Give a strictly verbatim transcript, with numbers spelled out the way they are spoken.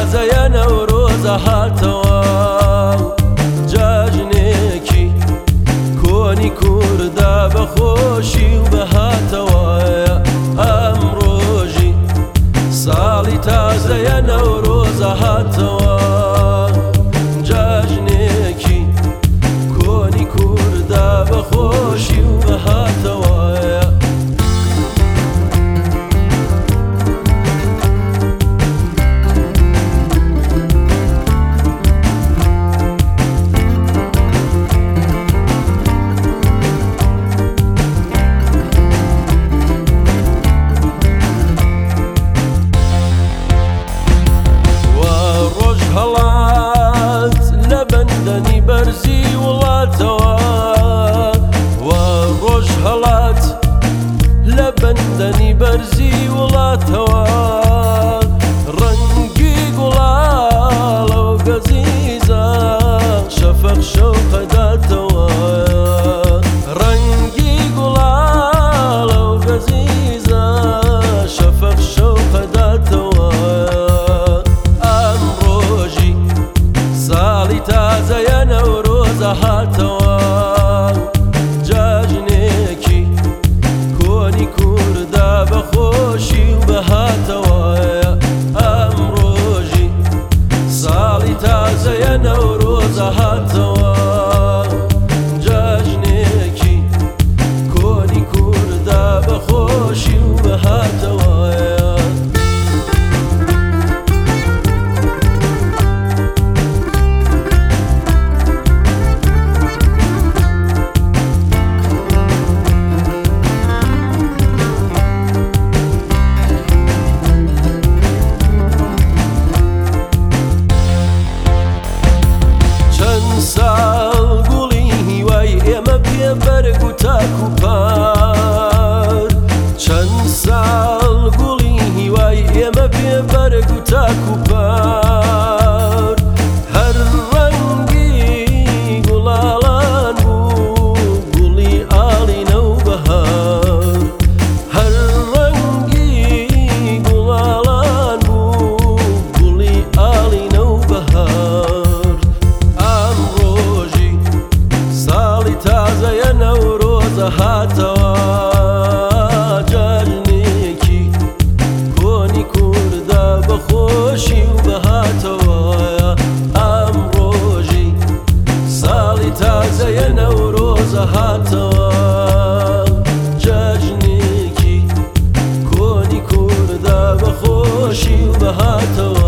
تازەیە نەورۆزە هاتەوە جاژنێکی کۆنی کووردا بەخۆشی و بەهاتەوە ئەمڕۆژی ساڵی تازەیە نەورۆزە هاتەوە جاژنێکی کۆنی کووردا بەخۆشی و بەهاتەوە هەڵات لە بەندەنی بەرزی وڵاتەوە و ڕۆژ هەڵات لە بەندەنی بەرزی وڵاتەوە ڕەنگی گوڵاڵە و گەزیزە شەفەق شەوقەداتەوە ڕەنگی گوڵاڵە و گەزیزە شەفەق شەوقەداتەوە ساڵی تازەیە نەورۆزە هاتەوە جاژنێکی کۆنی کووردا بەخۆشی و بەهاتەوە ئەمڕۆژی ساڵی تازەیە نەورۆزە هاتەوە جاژنێکی کۆنی کووردا بەخۆشی و بەهاتەوە ساڵ گوڵی هیوای ئێمە پێ بەرگ و تاک و پار چەند ساڵ گوڵی هیوای ئێمە پێ بەرگ و تاک و پار هەر ڕەنگی گوڵاڵان بوو گوڵی ئاڵی نەوبەهار هەر ڕەنگی گوڵاڵان بوو گوڵی ئاڵی نەوبەهار تازەیە نەورۆزە هاتەوە جاژنێکی کۆنی کووردا بەخۆشی و بەهاتەوە ئەمڕۆژی ساڵی تازەیە نەورۆزە هاتەوە جاژنێکی کۆنی کووردا بەخۆشی و بەهاتەوە